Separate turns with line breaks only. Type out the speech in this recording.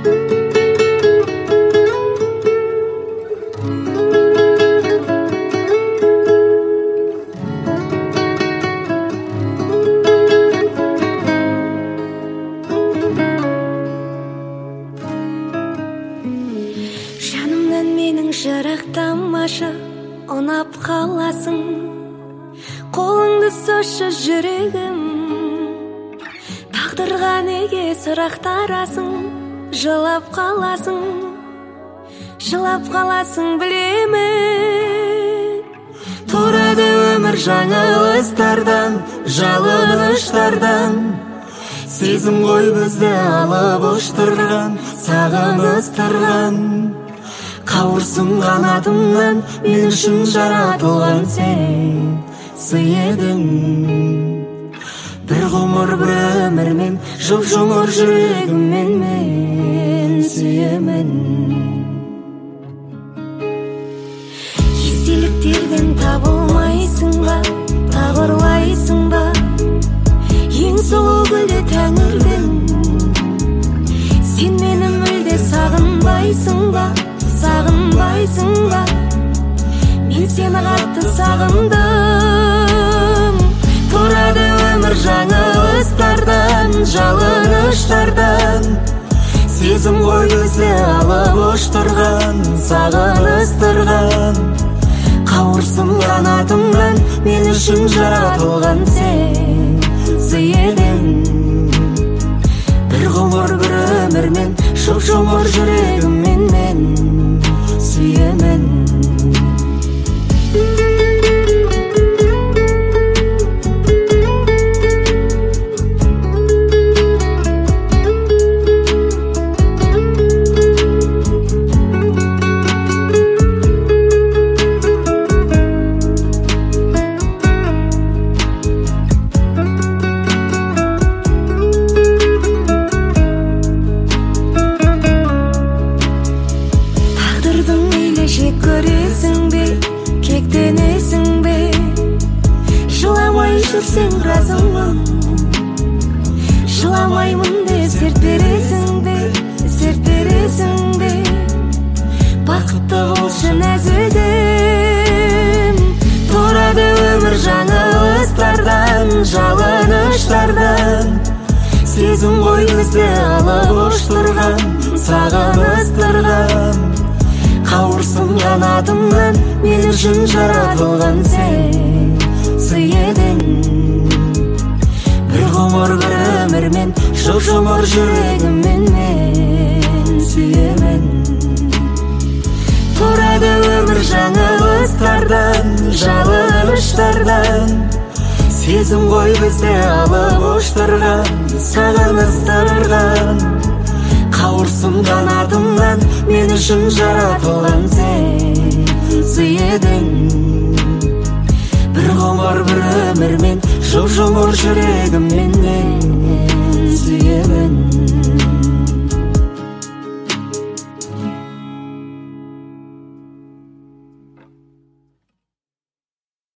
Жанымнан менің жырақтамашы, ұнап қаласың. Қолыңды сошы жүрегім, тағдырға неге сұрақтарасың? Жылап қаласың білемін. Тұрады өмір жаңылыстардан, жалыныштардан. Сезім ғой бізді алып ұштырған, сағыныстырған. Қауырсың қанатымнан, мен үшін жаратылған сен сый едің. Бір ғұмыр бір өмірмен, жұп-жұмыр жүрегіммен мен сүйемін. Естеліктерден табылмайсың ба, тағырлайсың ба? Ең сұлу гүлі тәңірдің. Сен мені мүлде сағынбайсың ба, сағынбайсың ба? Мен сені қатты сағындым. Тұрады өмір жаңылыстардан, жалыныштардан. Сезім ғой бізді алып ұштырған, сағыныстырған. Қауырсың қанатымнан, мен үшін жаратылған сен сый едің. Бір ғұмыр бір өмірмен, жұп-жұмыр жүрегіммен мен сүйемін. Жек көресің бе, кектенесің бе? Жыламай жүрсең разымын, жыламаймын деп серт бересің бе? Бақытты болшы нәзігім. Тұрады өмір жаңылыстардан, жалыныштардан. Сезім ғой бізді алып ұштырған, сағыныстырған. Қауырсың қанатымнан, мен үшін жаратылған сен сый едің. Бір ғұмыр бір өмірмен, жұп-жұмыр жүрегіммен мен сүйемін. Тұрады өмір жаңылыстардан, жалыныштардан. Сезім ғой бізді алып ұштырған, сағыныстырған. Қауырсың қанатымнан, мен үшін жаратылған сен сый едің. Бір ғұмыр бір өмірмен, жұп-жұмыр жүрегіммен мен